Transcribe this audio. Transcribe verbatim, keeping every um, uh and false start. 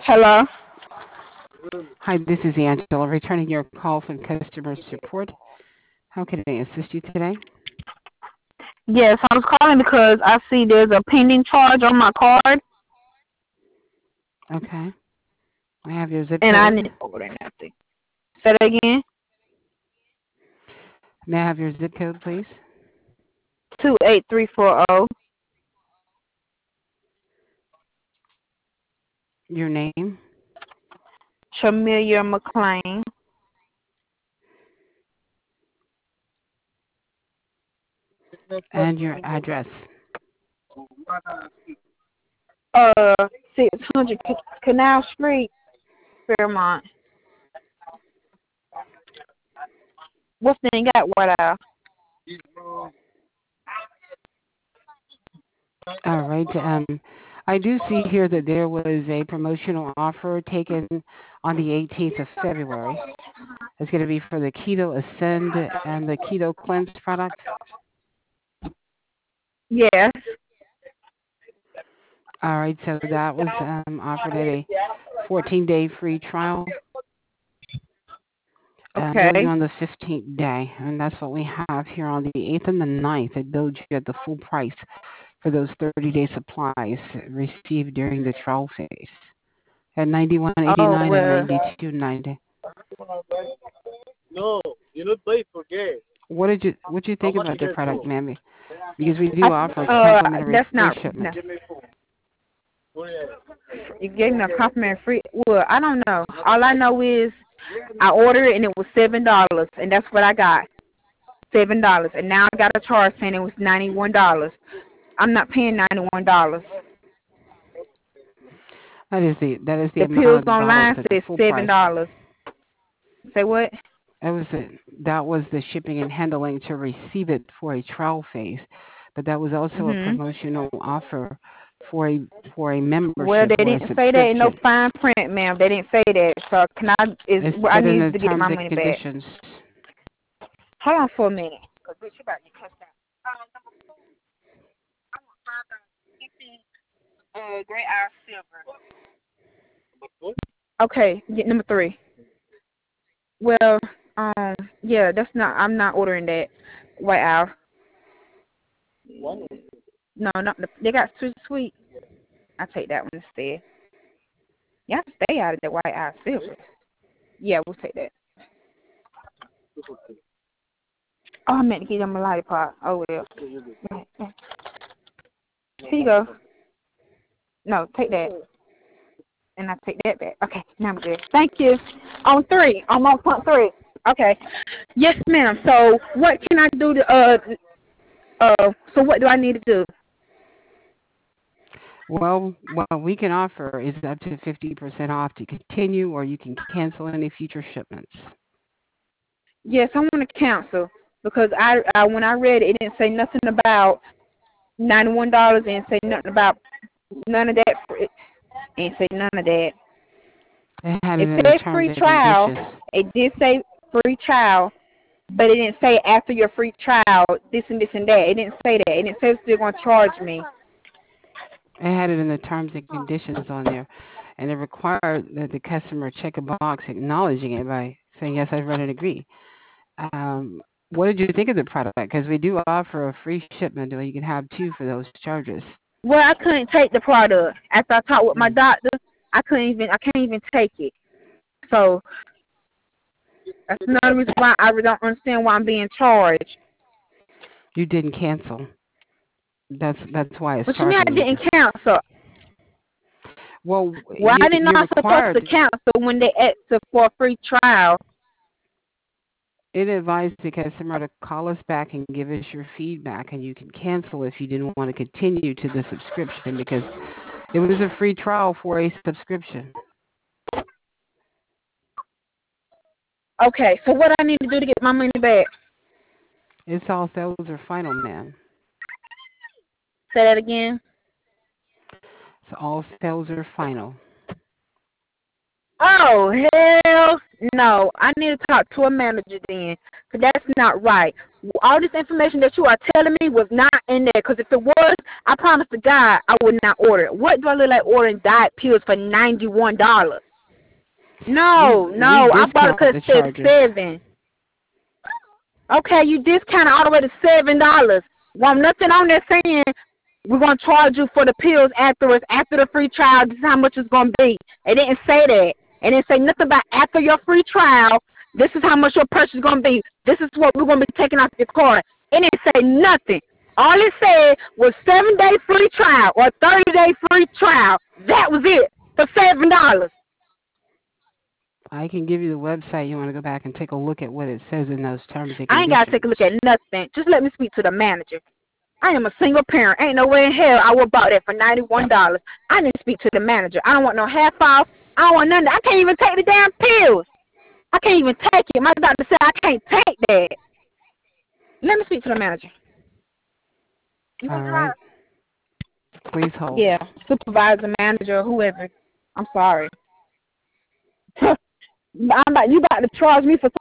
Hello? Hi, this is Angela, returning your call from customer support. How can I assist you today? Yes, I was calling because I see there's a pending charge on my card, Okay. I have your zip and I code. need order nothing. Say that again. May I have your zip code, please? Two eight three four zero. Your name Chamilia McLean. and your address. Uh, six hundred Canal Street, Fairmont. What's the name? Got what out? All right. Um, I do see here that there was a promotional offer taken on the eighteenth of February. It's going to be for the Keto Ascend and the Keto Cleanse product. Yes. All right. So that was um, offered at a fourteen-day free trial. Uh, billing Okay. on the fifteenth day, and that's what we have here on the eighth and the ninth. It billed you at the full price for those thirty-day supplies received during the trial phase at ninety-one Oh eighty-nine and well. ninety-two ninety. No, you not pay for gas. What did you what did you How think much about you the get product, for? Mammy? Because we I, do offer uh, complimentary that's free not. shipment. No. Give me four. You gave me a compliment free. Well, I don't know. All I know is I ordered it and it was seven dollars, and that's what I got. Seven dollars, and now I got a charge saying it was ninety one dollars. I'm not paying ninety one dollars. That is the that is the The amount pills of the bottles online at the says full seven price. dollars. Say what? That was the, that was the shipping and handling to receive it for a trial phase, but that was also a Mhm. promotional offer for a for a Well, membership they or a didn't say that in no subscription. fine print, ma'am. They didn't say that. So can I? Is It's well, I said in need the to get terms my and money back. conditions. Hold on for a minute. Cause bitch, you about to get cussed out. Uh, gray eye silver. Okay, get number three. Well, um, yeah, that's not. I'm not ordering that white owl. No, not the, they got sweet sweet. I take that one instead. You have to stay out of that white owl silver. Yeah, we'll take that. Oh, I meant to get them a lollipop. Oh well. Here you go. No, take that. And I take that back. Okay, now I'm good. Thank you. On three. I'm on point three. Okay. Yes, ma'am. So what can I do to uh uh so what do I need to do? Well, what we can offer is up to fifty percent off to continue, or you can cancel any future shipments. Yes, I want to cancel because I, I when I read it, it didn't say nothing about ninety one dollars and say nothing about none of that. It ain't say none of that. It had it It in the said terms free and trial. conditions. It did say free trial, but it didn't say after your free trial this and this and that. It didn't say that. It didn't say they're going to charge me. It had it in the terms and conditions on there, and it required that the customer check a box acknowledging it by saying, yes, I've read and agree. Um, what did you think of the product? Because we do offer a free shipment where you can have two for those charges. Well, I couldn't take the product after I talked with my Mm. doctor. I couldn't even. I can't even take it. So that's another reason why I really don't understand why I'm being charged. You didn't cancel. That's that's why it's What you mean I charging you. didn't cancel? Well, Why you, didn't you're I supposed to required. cancel when they asked for a free trial? It advised the customer to call us back and give us your feedback, and you can cancel if you didn't want to continue to the subscription because it was a free trial for a subscription. Okay, so what I need to do to get my money back? It's all sales are final, man. Say that again. So all sales are final. Oh hell pills? No, I need to talk to a manager then, because that's not right. All this information that you are telling me was not in there, because if it was, I promise to God I would not order it. What do I look like ordering diet pills for ninety-one dollars? No, We no, we I bought it discount because the it said charges. seven. Okay, you discounted all the way to seven dollars. Well, nothing on there saying we're gonna charge you for the pills afterwards, after the free trial. This is how much it's gonna be. It didn't say that. It didn't say nothing about after your free trial. This is how much your purchase is gonna be. This is what we're gonna be taking off your card. It didn't say nothing. All it said was seven day free trial or thirty day free trial. That was it for seven dollars. I can give you the website. You want to go back and take a look at what it says in those terms and I ain't gotta take a conditions. look at nothing. Just let me speak to the manager. I am a single parent. Ain't no way in hell I would buy that for ninety-one dollars. I need to speak to the manager. I don't want no half off. I don't want none of that. I can't even take the damn pills. I can't even take it. My doctor said I can't take that. Let me speak to the manager. All right. Please hold. Yeah, supervisor, manager, whoever. I'm sorry. I'm about, you about to charge me for